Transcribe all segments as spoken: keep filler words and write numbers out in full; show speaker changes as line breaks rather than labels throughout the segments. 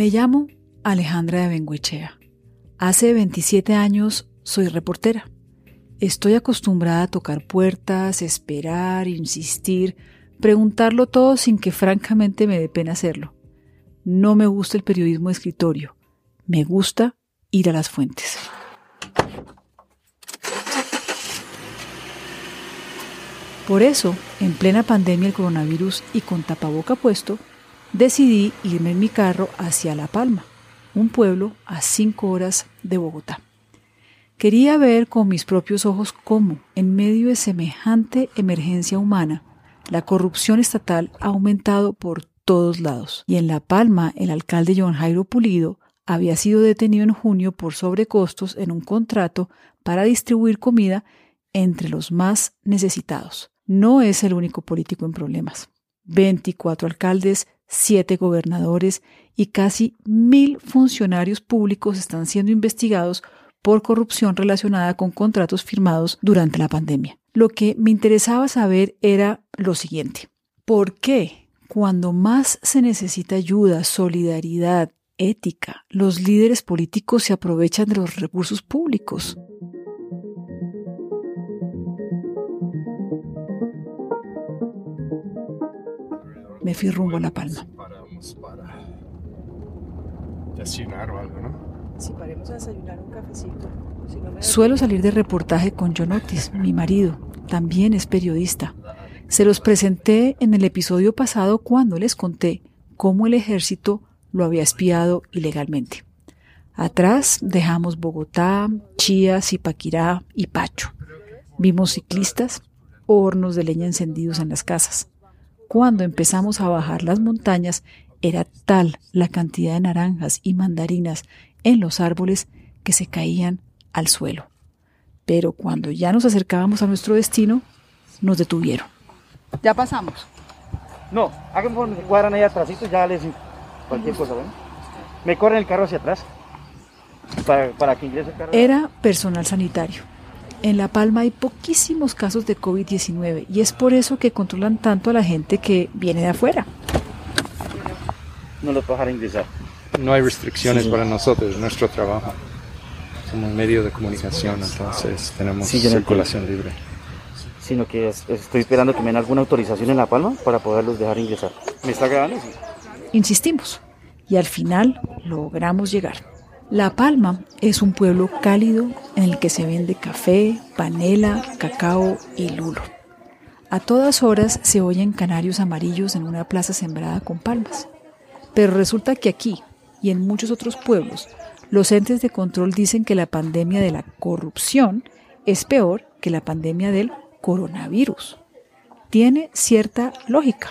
Me llamo Alejandra de Bengoechea. Hace veintisiete años soy reportera. Estoy acostumbrada a tocar puertas, esperar, insistir, preguntarlo todo sin que francamente me dé pena hacerlo. No me gusta el periodismo de escritorio. Me gusta ir a las fuentes. Por eso, en plena pandemia del coronavirus y con tapaboca puesto, decidí irme en mi carro hacia La Palma, un pueblo a cinco horas de Bogotá. Quería ver con mis propios ojos cómo, en medio de semejante emergencia humana, la corrupción estatal ha aumentado por todos lados. Y en La Palma, el alcalde John Jairo Pulido había sido detenido en junio por sobrecostos en un contrato para distribuir comida entre los más necesitados. No es el único político en problemas. veinticuatro alcaldes, siete gobernadores y casi mil funcionarios públicos están siendo investigados por corrupción relacionada con contratos firmados durante la pandemia. Lo que me interesaba saber era lo siguiente. ¿Por qué, cuando más se necesita ayuda, solidaridad, ética, los líderes políticos se aprovechan de los recursos públicos? Me fui rumbo a La Palma.
Paramos para desayunar o algo, ¿no?
Si paremos a desayunar un cafecito. Si no me... Suelo salir de reportaje con John Otis, mi marido. También es periodista. Se los presenté en el episodio pasado cuando les conté cómo el ejército lo había espiado ilegalmente. Atrás dejamos Bogotá, Chía, Zipaquirá y Pacho. Vimos ciclistas, hornos de leña encendidos en las casas. Cuando empezamos a bajar las montañas, era tal la cantidad de naranjas y mandarinas en los árboles que se caían al suelo. Pero cuando ya nos acercábamos a nuestro destino, nos detuvieron. ¿Ya pasamos?
No, hagan por me cuadran ahí atrásito, ya les cualquier cosa, ¿bueno? Me corren el carro hacia atrás para, para que ingrese el carro.
Era personal sanitario. En La Palma hay poquísimos casos de covid diecinueve y es por eso que controlan tanto a la gente que viene de afuera.
No los puedo dejar ingresar.
No hay restricciones
sí.
para nosotros, nuestro trabajo. Somos medio de comunicación, entonces tenemos
sí,
circulación libre.
Sino que es, estoy esperando que me den alguna autorización en La Palma para poderlos dejar ingresar. ¿Me está grabando? Sí.
Insistimos y al final logramos llegar. La Palma es un pueblo cálido en el que se vende café, panela, cacao y lulo. A todas horas se oyen canarios amarillos en una plaza sembrada con palmas. Pero resulta que aquí y en muchos otros pueblos, los entes de control dicen que la pandemia de la corrupción es peor que la pandemia del coronavirus. Tiene cierta lógica.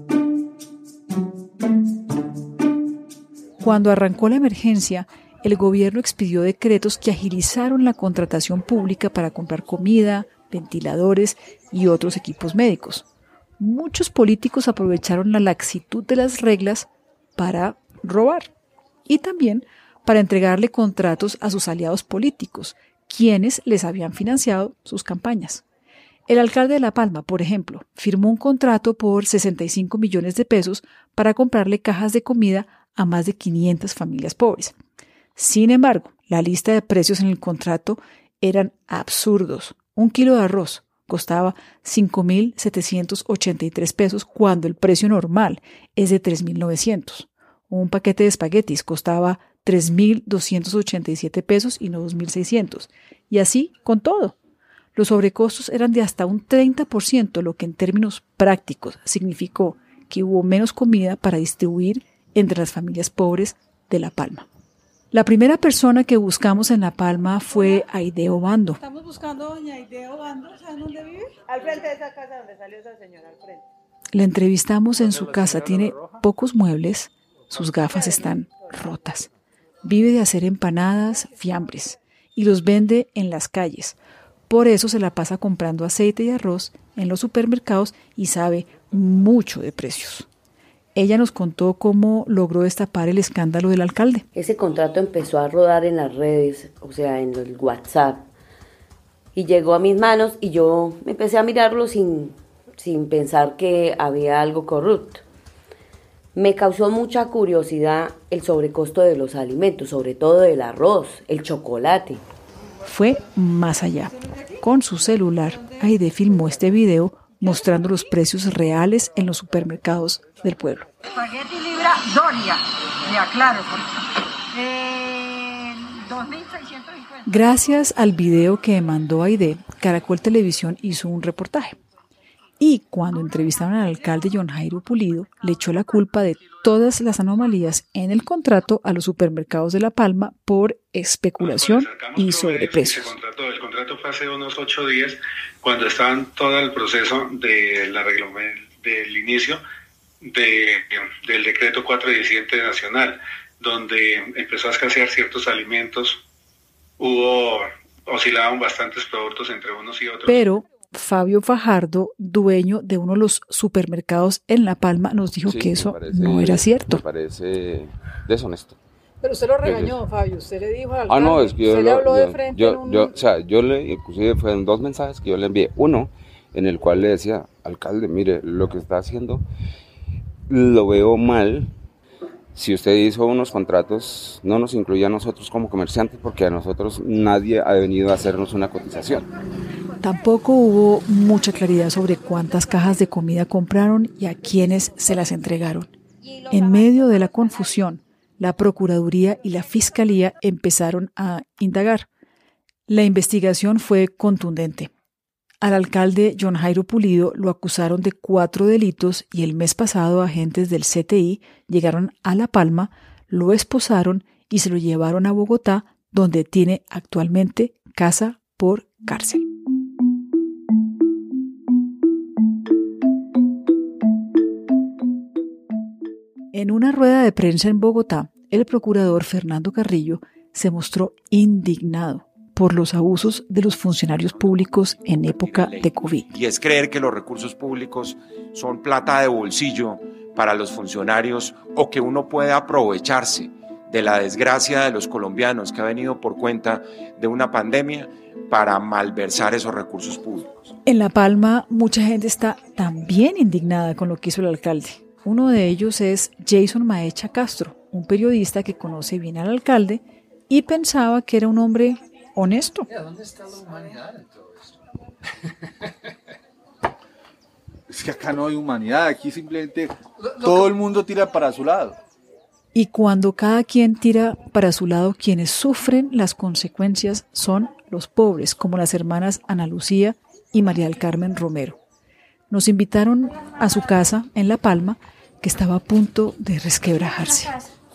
Cuando arrancó la emergencia, el gobierno expidió decretos que agilizaron la contratación pública para comprar comida, ventiladores y otros equipos médicos. Muchos políticos aprovecharon la laxitud de las reglas para robar y también para entregarle contratos a sus aliados políticos, quienes les habían financiado sus campañas. El alcalde de La Palma, por ejemplo, firmó un contrato por sesenta y cinco millones de pesos para comprarle cajas de comida a más de quinientas familias pobres. Sin embargo, la lista de precios en el contrato eran absurdos. Un kilo de arroz costaba cinco mil setecientos ochenta y tres pesos cuando el precio normal es de tres mil novecientos. Un paquete de espaguetis costaba tres mil doscientos ochenta y siete pesos y no dos mil seiscientos. Y así con todo. Los sobrecostos eran de hasta un treinta por ciento, lo que en términos prácticos significó que hubo menos comida para distribuir entre las familias pobres de La Palma. La primera persona que buscamos en La Palma fue Aide Obando.
Estamos buscando a doña Aide Obando, ¿saben dónde vive? Al frente de esa casa donde salió esa señora, al frente.
La entrevistamos en su casa, tiene pocos muebles, sus gafas están rotas. Vive de hacer empanadas, fiambres y los vende en las calles. Por eso se la pasa comprando aceite y arroz en los supermercados y sabe mucho de precios. Ella nos contó cómo logró destapar el escándalo del alcalde.
Ese contrato empezó a rodar en las redes, o sea, en el WhatsApp. Y llegó a mis manos y yo me empecé a mirarlo sin, sin pensar que había algo corrupto. Me causó mucha curiosidad el sobrecosto de los alimentos, sobre todo del arroz, el chocolate.
Fue más allá. Con su celular, Aide filmó este video mostrando los precios reales en los supermercados del pueblo.
Espagueti libra Doria, le aclaro, eh, dos mil seiscientos cincuenta.
Gracias al video que mandó Aide, Caracol Televisión hizo un reportaje. Y cuando entrevistaron al alcalde John Jairo Pulido, le echó la culpa de todas las anomalías en el contrato a los supermercados de La Palma por especulación y sobreprecios.
El contrato, el contrato fue hace unos ocho días, cuando estaban todo el proceso de la del inicio de, del decreto cuatrocientos diecisiete nacional, donde empezó a escasear ciertos alimentos, hubo oscilaban bastantes productos entre unos y otros.
Pero Fabio Fajardo, dueño de uno de los supermercados en La Palma, nos dijo sí, que eso parece, no era cierto.
Me parece deshonesto.
Pero usted lo regañó, Fabio, usted le dijo al alcalde,
ah, no, es que yo
usted
lo,
le habló
yo,
de frente
yo,
en un...
yo, o sea, yo le, inclusive fueron dos mensajes que yo le envié. Uno, en el cual le decía, alcalde, mire, lo que está haciendo lo veo mal. Si usted hizo unos contratos, no nos incluye a nosotros como comerciantes, porque a nosotros nadie ha venido a hacernos una cotización.
Tampoco hubo mucha claridad sobre cuántas cajas de comida compraron y a quiénes se las entregaron. En medio de la confusión, la Procuraduría y la Fiscalía empezaron a indagar. La investigación fue contundente. Al alcalde John Jairo Pulido lo acusaron de cuatro delitos y el mes pasado agentes del C T I llegaron a La Palma, lo esposaron y se lo llevaron a Bogotá, donde tiene actualmente casa por cárcel. En una rueda de prensa en Bogotá, el procurador Fernando Carrillo se mostró indignado por los abusos de los funcionarios públicos en época de COVID.
Y es creer que los recursos públicos son plata de bolsillo para los funcionarios o que uno puede aprovecharse de la desgracia de los colombianos que ha venido por cuenta de una pandemia para malversar esos recursos públicos.
En La Palma, mucha gente está también indignada con lo que hizo el alcalde. Uno de ellos es Jason Maecha Castro, un periodista que conoce bien al alcalde y pensaba que era un hombre honesto.
¿Dónde está la humanidad en todo esto?
Es que acá no hay humanidad, aquí simplemente todo el mundo tira para su lado.
Y cuando cada quien tira para su lado, quienes sufren las consecuencias son los pobres, como las hermanas Ana Lucía y María del Carmen Romero. Nos invitaron a su casa en La Palma, que estaba a punto de resquebrajarse.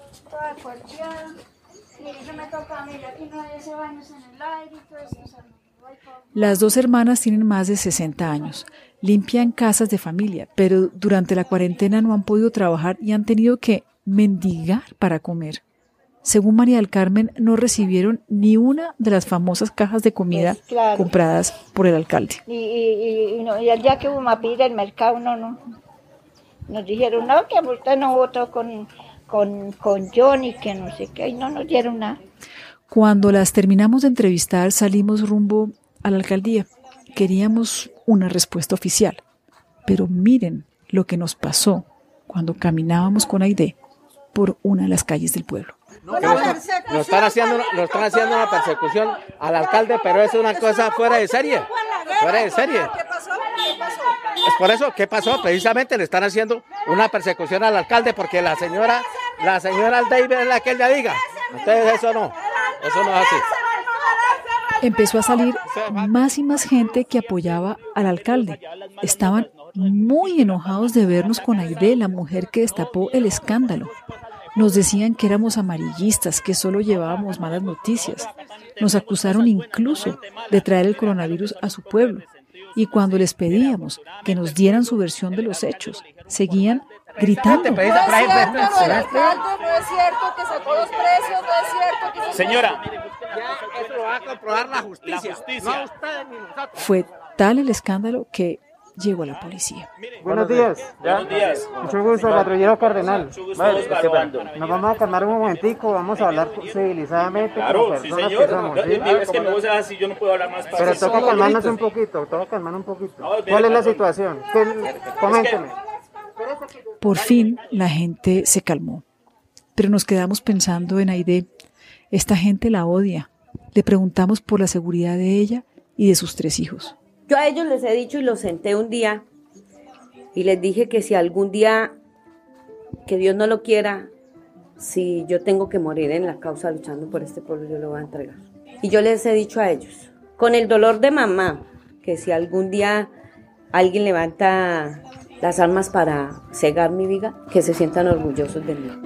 Las dos hermanas tienen más de sesenta años, limpian casas de familia, pero durante la cuarentena no han podido trabajar y han tenido que mendigar para comer. Según María del Carmen, no recibieron ni una de las famosas cajas de comida
pues claro.
compradas por el alcalde.
Y, y, y, no, y el día que hubo a pedir el mercado, no, no. Nos dijeron, no, que usted no votó con, con, con Johnny, que no sé qué, y no nos dieron nada.
Cuando las terminamos de entrevistar, salimos rumbo a la alcaldía. Queríamos una respuesta oficial. Pero miren lo que nos pasó cuando caminábamos con Aide por una de las calles del pueblo.
Nos, nos, están haciendo, nos están haciendo una persecución al alcalde, pero es una cosa fuera de serie. Fuera de serie.
¿Qué pasó? ¿Qué pasó?
Es por eso, ¿qué pasó? Precisamente le están haciendo una persecución al alcalde porque la señora, la señora David es la que ella diga. Entonces eso no, eso no es así.
Empezó a salir más y más gente que apoyaba al alcalde. Estaban muy enojados de vernos con Aide, la mujer que destapó el escándalo. Nos decían que éramos amarillistas, que solo llevábamos malas noticias. Nos acusaron incluso de traer el coronavirus a su pueblo. Y cuando les pedíamos que nos dieran su versión de los hechos, seguían gritando.
No es cierto, no, el alcalde no es cierto que sacó los precios, no es cierto que...
Señora, ya eso lo va a comprobar la justicia. La justicia. No usted ni nosotros.
Fue tal el escándalo que llegó la policía.
Buenos días.
Buenos días.
Mucho gusto, patrullero Cardenal.
Mucho gusto, vale,
nos vamos a calmar un momentico, vamos a hablar civilizadamente.
Claro, sí señor. Que somos, ¿sí? Es que me voy a así, yo no puedo hablar más fácil.
Pero toca calmarnos un poquito, toca calmar un poquito. ¿Cuál es la situación? Coménteme.
Por fin la gente se calmó, pero nos quedamos pensando en Aide. Esta gente la odia. Le preguntamos por la seguridad de ella y de sus tres hijos.
Yo a ellos les he dicho y los senté un día y les dije que si algún día, que Dios no lo quiera, si yo tengo que morir en la causa luchando por este pueblo, yo lo voy a entregar. Y yo les he dicho a ellos, con el dolor de mamá, que si algún día alguien levanta las armas para cegar mi vida, que se sientan orgullosos de mí.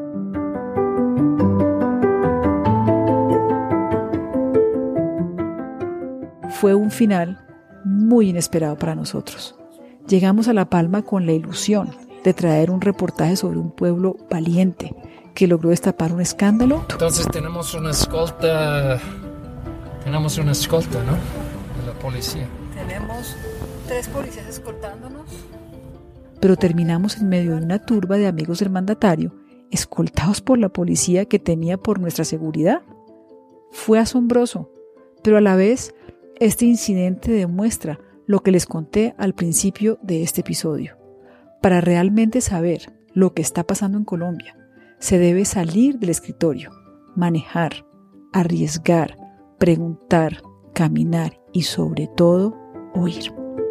Fue un final muy inesperado para nosotros. Llegamos a La Palma con la ilusión de traer un reportaje sobre un pueblo valiente que logró destapar un escándalo.
Entonces tenemos una escolta, tenemos una escolta, ¿no? De la policía.
Tenemos tres policías escoltándonos.
Pero terminamos en medio de una turba de amigos del mandatario, escoltados por la policía que temía por nuestra seguridad. Fue asombroso, pero a la vez este incidente demuestra lo que les conté al principio de este episodio. Para realmente saber lo que está pasando en Colombia, se debe salir del escritorio, manejar, arriesgar, preguntar, caminar y sobre todo, oír.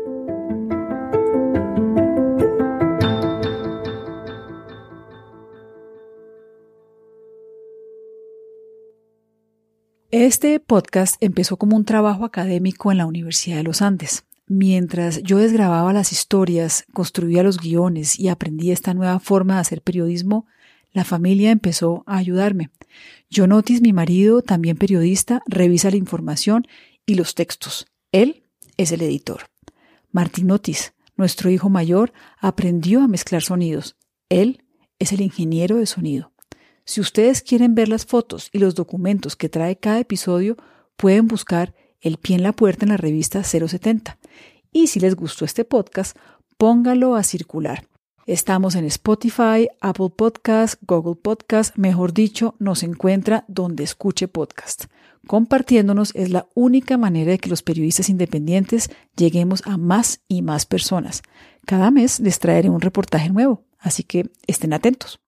Este podcast empezó como un trabajo académico en la Universidad de los Andes. Mientras yo desgrababa las historias, construía los guiones y aprendí esta nueva forma de hacer periodismo, la familia empezó a ayudarme. John Otis, mi marido, también periodista, revisa la información y los textos. Él es el editor. Martín Otis, nuestro hijo mayor, aprendió a mezclar sonidos. Él es el ingeniero de sonido. Si ustedes quieren ver las fotos y los documentos que trae cada episodio, pueden buscar El Pie en la Puerta en la revista cero setenta. Y si les gustó este podcast, póngalo a circular. Estamos en Spotify, Apple Podcast, Google Podcast, mejor dicho, nos encuentra donde escuche podcast. Compartiéndonos es la única manera de que los periodistas independientes lleguemos a más y más personas. Cada mes les traeré un reportaje nuevo, así que estén atentos.